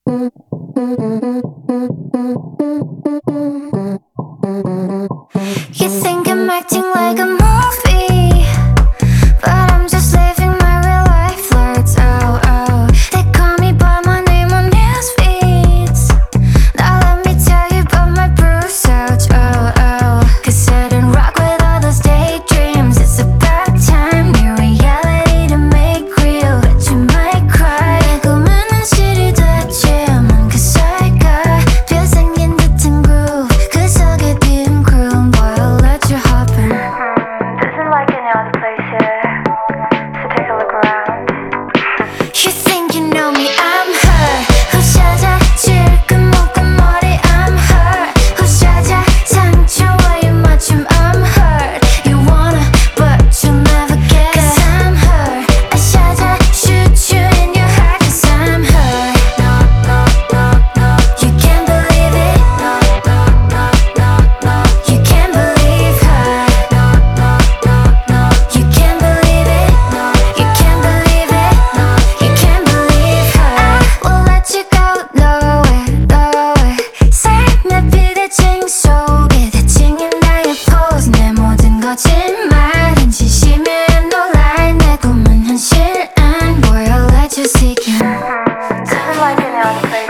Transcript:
You think I'm acting like a movie, but I'm just living my real life. Flirts, oh, oh. They call me by my name on news feeds. Now let me tell you about my bruise ouch, oh, oh. Cause I don't rock with all those daydreams. It's about time, new reality to make real. Bet you might cry. 내 꿈은 실이 됐지만 cause I got 뼈 생긴 듯한 groove. 그 속에 비운 groove, boy, I'll let you hop in. This isn't like any other place here, so take a look around. You think you know me, I'm her. who's 찾아줄 그 목은 머리, I'm her. who's 찾아 상처와의 맞춤, I'm hurt. You wanna, but you'll never get. Cause I'm her. I 찾아 shoot you in your heart. Cause I'm her. No, no, no, no. You can't believe it. No, no, no, no, no. You can't believe her. No, no, no, no. You can't believe it. No, you can't believe it. No, you can't believe her. I will let you go nowhere, nowhere. 삶의 비대칭 속에 대칭인 나의 pose. 내 모든 거짓말은 진심에 놀랄. 내 꿈은 현실 and boy I'll let you seek him. This is like any other place.